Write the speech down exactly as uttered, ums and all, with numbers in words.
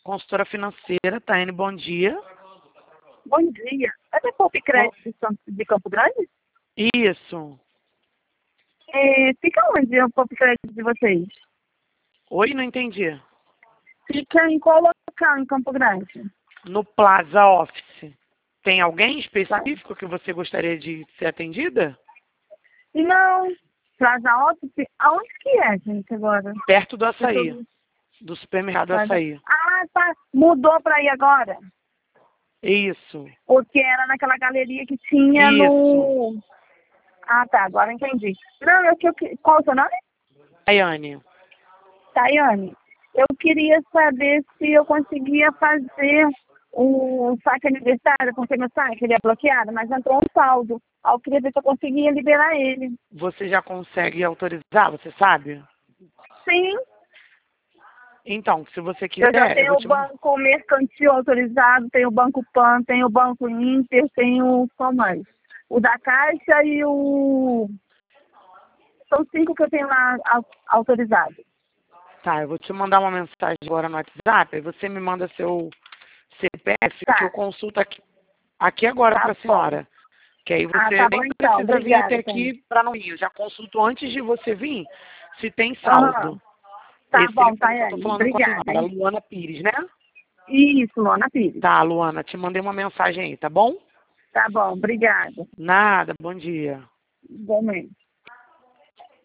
consultora financeira, Taiane, bom dia. Bom dia. É da Poupe Crédito de São- de Campo Grande? Isso. É, fica onde o Poupe Crédito de vocês? Oi, não entendi. Fica em qual local em Campo Grande? No Plaza Office. Tem alguém específico que você gostaria de ser atendida? Não. Plaza Office? Aonde que é, gente, agora? Perto do Eu Açaí. tô- Do supermercado Plaza- Açaí. Ah, tá. Mudou pra aí agora? Isso. Porque era naquela galeria que tinha Isso. no... Ah, tá. Agora entendi. Não, eu que... eu que- Qual o seu nome? Taiane. Tayane, eu queria saber se eu conseguia fazer um saque aniversário, porque meu saque ele é bloqueado, mas entrou um saldo. Aí eu queria ver se eu conseguia liberar ele. Você já consegue autorizar, você sabe? Sim, Então, se você eu já quiser, eu tenho vou o te... banco mercantil autorizado, tenho o banco PAN, tenho o banco Inter, tenho qual mais? O da Caixa e o... São cinco que eu tenho lá au- autorizado. Tá, eu vou te mandar uma mensagem agora no WhatsApp, aí você me manda seu C P F, Tá, que eu consulto aqui, aqui agora tá para a bom. senhora. Que aí Ah, você tá bom nem então. precisa vir Obrigada, até Tânia. aqui para não ir. Eu já consulto antes de você vir se tem Aham. saldo. Tá Esse bom, telefone que eu tô Tayane. falando com a Obrigada, senhora, hein? Luana Pires, né? Isso, Luana Pires. Tá, Luana, te mandei uma mensagem aí, tá bom? Tá bom, obrigada. Nada, bom dia. Igualmente.